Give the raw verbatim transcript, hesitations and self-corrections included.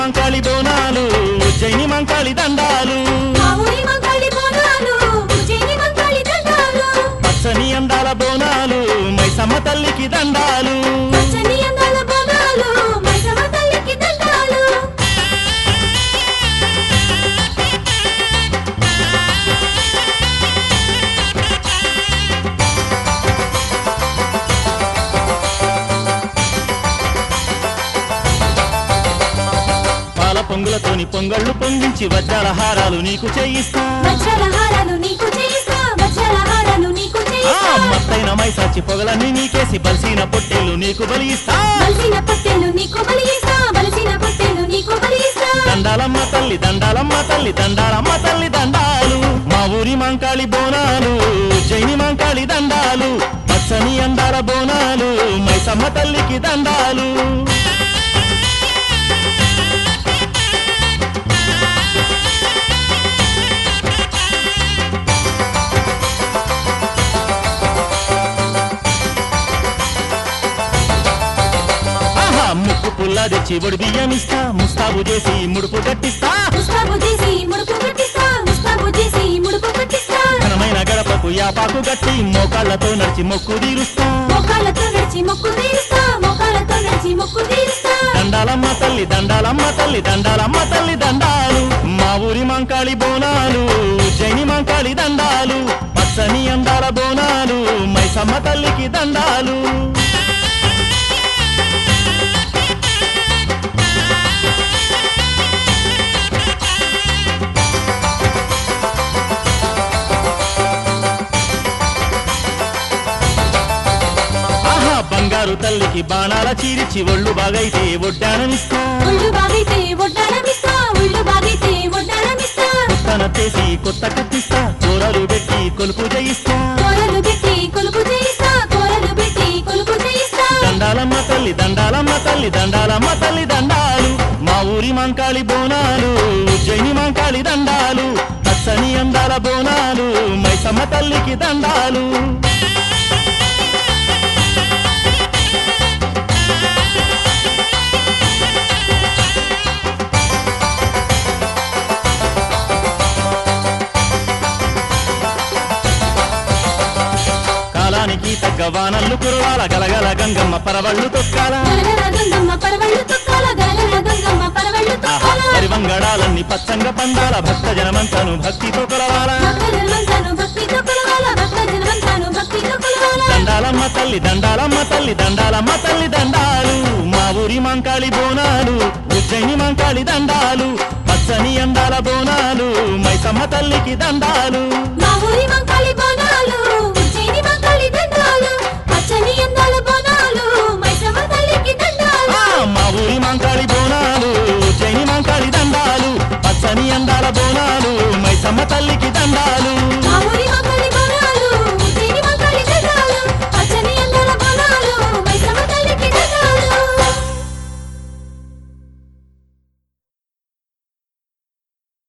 మంకాళి బోనాలు ఉజ్జయిని మంకాళి దండాలు పచ్చని అందాల బోనాలు మైసమ్మ తల్లికి దండాలు పొంగులతోని పొంగళ్ళు పొంగించి వజ్రాల హారాలు నీకు చేయిస్తా మత్తైన మైసాచి పొగలన్నీ నీకేసి బలిసిన పొట్టేలు నీకు బలిస్తా దండాలమ్మ తల్లి దండాలమ్మ తల్లి దండాలమ్మ తల్లి దండాలు మా ఊరి మంకాళి బోనాలు ఉజ్జయిని మంకాళి దండాలు పచ్చని అందాల బోనాలు మైసమ్మ తల్లికి దండాలు ముక్కు పుల్లా తెచ్చి ఒడి బియ్యమిస్తా ముస్తాబు చేసి ముడుపు కట్టిస్తా ఘనమైన గడపకు యాపాకు గట్టి మోకాళ్లతో నడిచి మొక్కు తీరుస్తా దండాలమ్మ తల్లి దండాలమ్మ తల్లి దండాలమ్మ తల్లి దండాలు మా ఊరి మంకాళి బోనాలు ఉజ్జయిని మంకాళి దండాలు పచ్చని అందాల బోనాలు మైసమ్మ తల్లికి దండాలు బంగారు తల్లికి బాణాల చీరిచి ఒళ్ళు బాగైతే ఒడ్డానమిస్తా కొత్తన చేసి కొత్త కత్తిస్తా కూరలు పెట్టి కొలుపు చేయిస్తా దండాలమ్మ తల్లి దండాలమ్మ తల్లి దండాలమ్మ తల్లి దండాలు మా ఊరి మంకాళి బోనాలు ఉజ్జయిని మంకాళి దండాలు పచ్చని అందాల బోనాలు మైసమ్మ తల్లికి దండాలు కాలానికి తగ్గ వానల్లు కురవాల గలగల గంగమ్మ పరవళ్ళు తొక్కాల పరివంగడాలన్నీ పచ్చంగ పండాల భక్త జనమంతాను భక్తితో కొలవాల దండాలమ్మ తల్లి దండాలమ్మ తల్లి దండాలమ్మ తల్లి దండాలు మా ఊరి మంకాళి బోనాలు ఉజ్జయిని మంకాళి దండాలు పచ్చని అందాల బోనాలు మైసమ్మ తల్లికి దండాలు